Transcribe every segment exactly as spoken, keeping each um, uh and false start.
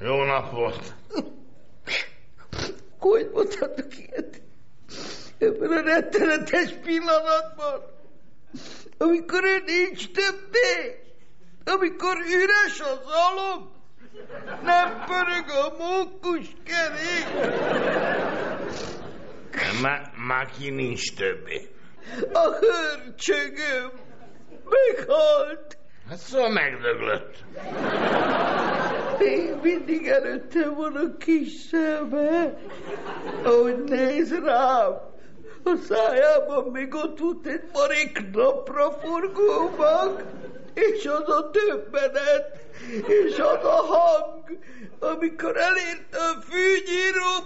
Jó napot. Hogy mondhatok ilyet? Ebben a rettenetes pillanatban, amikor ő nincs többé, amikor üres az alom, nem pörög a mókuskerék. Már má ki nincs többé. A hörcsögöm meghalt. Hát szóval megdöglött. Még mindig előttem van a kis szeme, ahogy néz rám. A szájában még ott volt egy marék napraforgó mag, és az a döbbenet, és az a hang, amikor elérte a fűnyíró.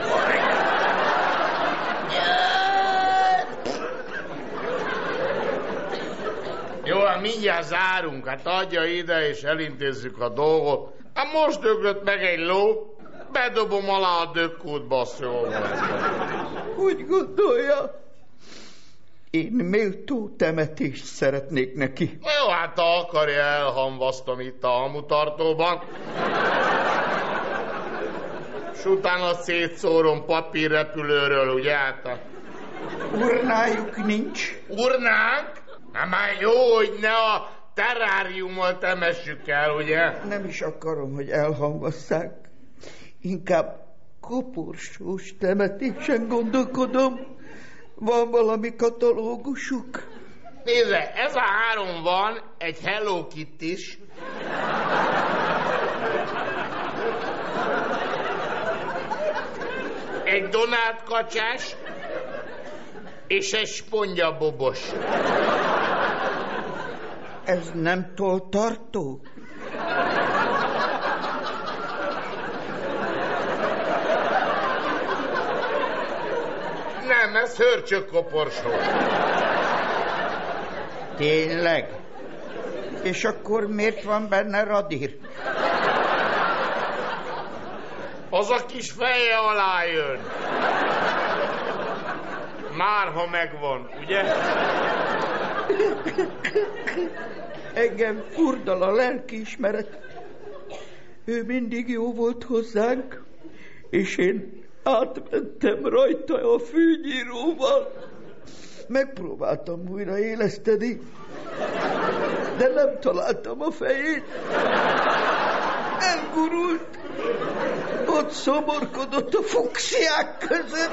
Jó, hát mindjárt zárunk, hát adja ide, és elintézzük a dolgot. Hát most döglött meg egy ló, bedobom alá a dökkútba, szól. Úgy gondolja, én méltó temetést szeretnék neki. Jó, hát ha akarja, elhamvasztom itt a hamutartóban. S utána szétszórom papírrepülőről, ugye? Hát a... Urnájuk nincs. Urnánk? Hát már jó, hogy ne a terráriummal temessük el, ugye? Nem is akarom, hogy elhamvasszák. Inkább koporsós temetésen gondolkodom. Van valami katalógusuk? Nézze, ez a három van, egy Hello Kitty-s. Egy Donát kacsás, és egy spongyabobos. Ez nem tolltartó? Nem, ez hörcsökkoporsó. Tényleg? És akkor miért van benne radír? Az a kis feje alá jön. Már ha megvan, ugye? Engem furdal a lelkiismeret. Ő mindig jó volt hozzánk, és én átmentem rajta a fűnyíróval. Megpróbáltam újra éleszteni, de nem találtam a fejét. Elgurult. Ott szomorkodott a fuksiák között.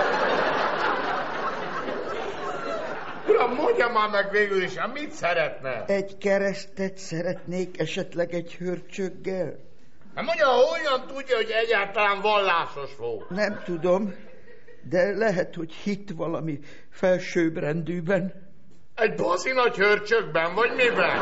Uram, mondja már meg végül is, hát mit szeretne? Egy keresztet szeretnék, esetleg egy hörcsöggel. Hát mondja, hogyan tudja, hogy egyáltalán vallásos volt? Nem tudom, de lehet, hogy hit valami felsőbbrendűben. Egy baszi nagy hörcsökben, vagy miben?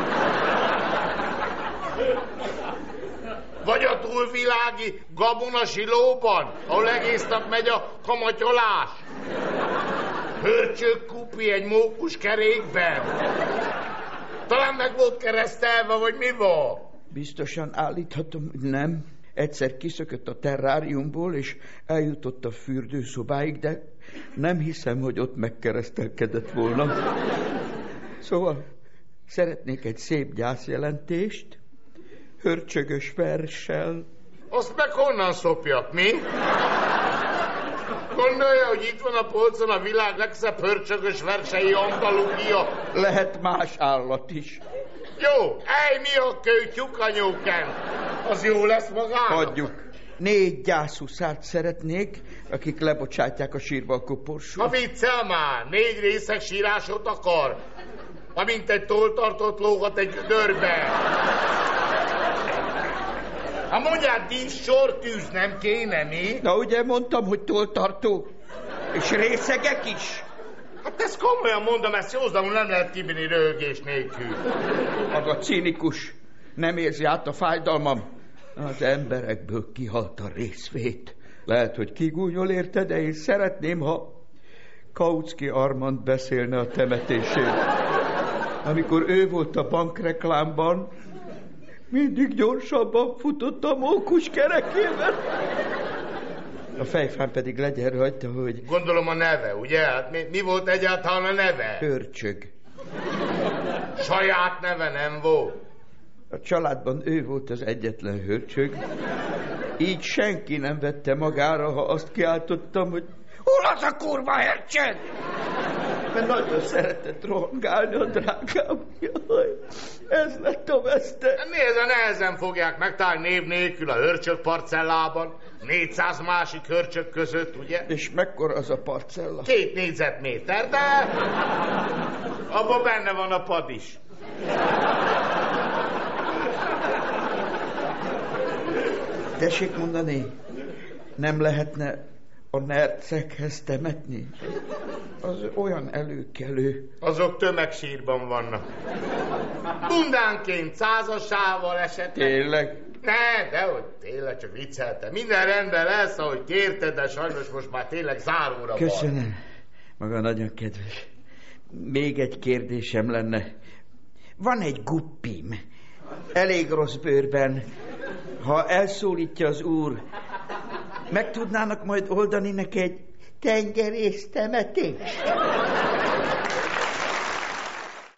Vagy a túlvilági gabonasilóban, ahol egész nap megy a kamatyolás? Hörcsök kupi egy mókus kerékben. Talán meg volt keresztelve, vagy mi van? Biztosan állíthatom, hogy nem. Egyszer kiszökött a terráriumból, és eljutott a fürdőszobáig, de nem hiszem, hogy ott megkeresztelkedett volna. Szóval szeretnék egy szép gyászjelentést, hörcsögös verssel. Azt meg honnan szopjak, mi? Gondolja, hogy itt van a polcon a világ legszebb hörcsögös versei antológia. Lehet más állat is. Jó, ej, mi a kő tyukanyóken? Az jó lesz magának? Hagyjuk. Négy gyászuszát szeretnék, akik lebocsátják a sírba a koporsót. Ha viccel már, négy részek sírásot akar. Amint egy tolltartót lógat egy gödörbe. Ha mondját, dísz sortűz nem kéne, mi? Na ugye mondtam, hogy tolltartó. És részegek is. Hát ezt komolyan mondom, ezt józanul nem lehet kibírni röhögés nélkül. Maga cinikus. Nem érzi át a fájdalmam. Az emberekből kihalt a részvét. Lehet, hogy kigúnyol érte, de én szeretném, ha Kautsky Armand beszélne a temetésén. Amikor ő volt a bankreklámban, mindig gyorsabban futott a mókus kerekében. A fejfán pedig legyen rajta, hogy... Gondolom a neve, ugye? Hát mi, mi volt egyáltalán a neve? Hörcsög. Saját neve nem volt. A családban ő volt az egyetlen hörcsög, Így senki nem vette magára, ha azt kiáltottam, hogy hol az a kurva hercseg? Mert nagyon szeretett rohangálni a drágám. Jaj, ez lett a veszte. Miért a nehezen fogják megtalálni név nélkül a hörcsök parcellában? négyszáz másik hörcsök között, ugye? És mekkora az a parcella? Két négyzetméter, de abban benne van a pad is. Tessék mondani, nem lehetne a nercekhez temetni? Az olyan előkelő. Azok tömegsírban vannak. Bundánként százasával esetleg. Tényleg? Ne, dehogy, tényleg csak vicceltem. Minden rendben lesz, ahogy kérted, de sajnos most már tényleg záróra van. Köszönöm. Maga nagyon kedves. Még egy kérdésem lenne. Van egy guppim. Elég rossz bőrben. Ha elszólítja az úr, meg tudnának majd oldani neki egy tengerész temetést?